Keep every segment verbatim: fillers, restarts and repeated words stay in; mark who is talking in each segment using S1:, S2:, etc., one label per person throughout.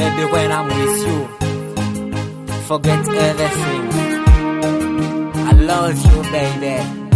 S1: Baby, when I'm with you, forget everything. I love you, baby.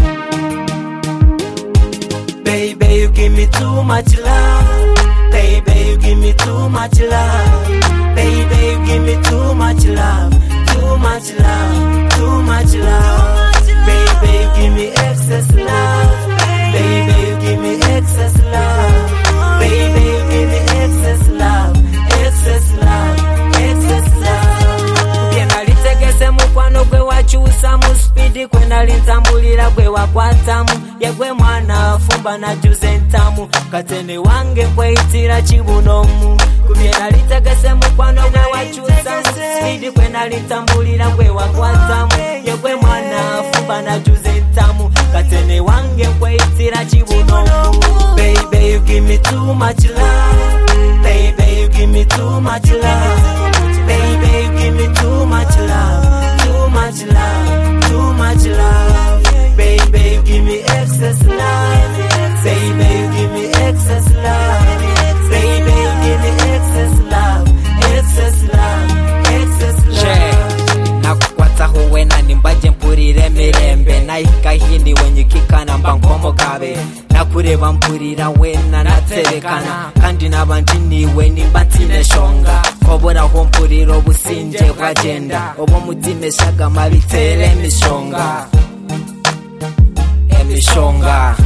S1: Baby, you give me too much love. Baby, you give me too much love. Baby, you give me too much love. Too much love, too much love. Baby, you give me excess love. Baby, you give me excess love. Baby, you give me excess love. Excess love, excess love. Genda litegese mukwano gwe wachusa mu speed kwenda lintambulira gwe wakwatamu. Yegwe mwana fumba na juze ntamu. Katene wange kweitira chibunomu. Kubyenda litegese mukwano gwe wachusa mu speed kwenda lintambulira gwe wakwatamu. Yegwe mwana fumba na juze ntamu. Katene wange kweitira chibunomu. Baby, you give me too much love. Baby, you give me too much love. Baby, you give me too much love. Too much love, too much love. Baby, you give me excess love. Baby, you give me excess love. Baby, you give me excess love. Excess love, excess love. Nakukwata huwe na nimbaje mpurire mirembe. Naika hindi wenye kikana mbankomo gabe. Nakureba mpurira wena naterekana. Kandi nabanjini weni mbatime shonga. Kobora hompuriro businje wajenda. Obo mutime shaga mabitere mishonga. Emishonga.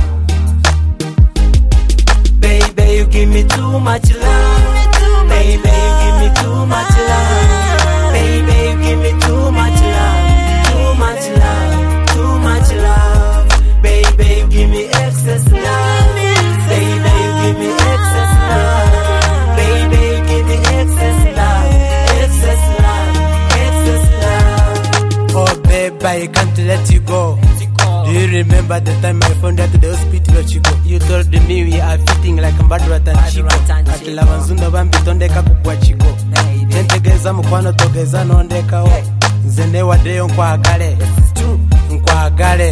S1: Baby, you give me too much love. Baby, you give me too much love. Baby, you give me too much love. Too much love, too much love. Baby, you give me excess love. Baby, you give me excess love. Baby, you give me excess love. Excess love, excess love.
S2: Oh babe, I can't let you go. Do you remember the time I found out to the hospital Chico? You told me we are fitting like Mbadrat and Chico. Atila manzunda bambi tondeka kubwa Chico. Nentegeza mukwano togeza nondeka o. Zene wadeyo nkwa agale. Nkwa agale.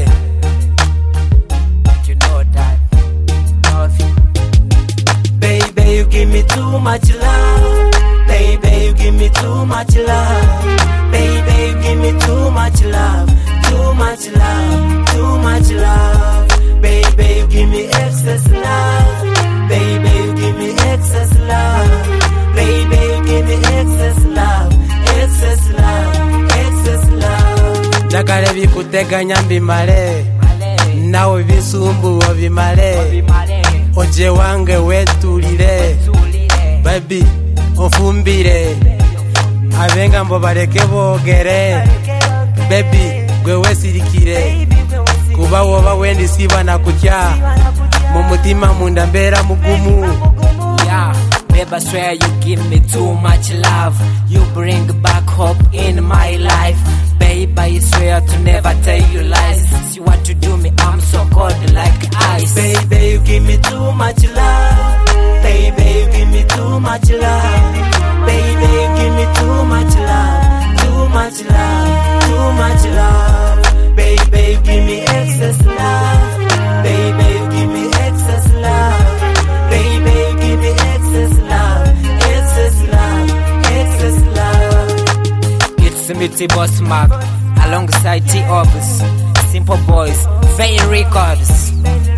S1: You know that. Love you. Baby, you give me too much love. Baby, you give me too much love. Baby, you give me too much love. Too much love, too much love. Baby, you give me excess love. Baby, you give me excess love. Baby, you give me excess love. Excess love, excess love.
S2: Jakale bikutega nyambi male. Nawe bisumbu wabimale. Oje wange wetulire. Baby, ofumbire. Abenga mbo bareke bogere. Baby, gwe wesirikire. Kuba woba wendi siba na kutya. Mumutima munda mbera mugumu.
S1: Yeah, babe, I swear you give me too much love. You bring back hope in my life. Babe, I swear to never tell you lies. See what you do me, I'm so cold like ice. Baby, you give me too much love. Baby, you give me too much love. Baby, you give me too much love. Too much love, too much love. Baby, you give me excess love. Baby, you give me excess love. Baby, you give me excess love. Excess love, excess love. It's Mitty Boss Mark alongside T Obs, Simple Boys, Vein Records.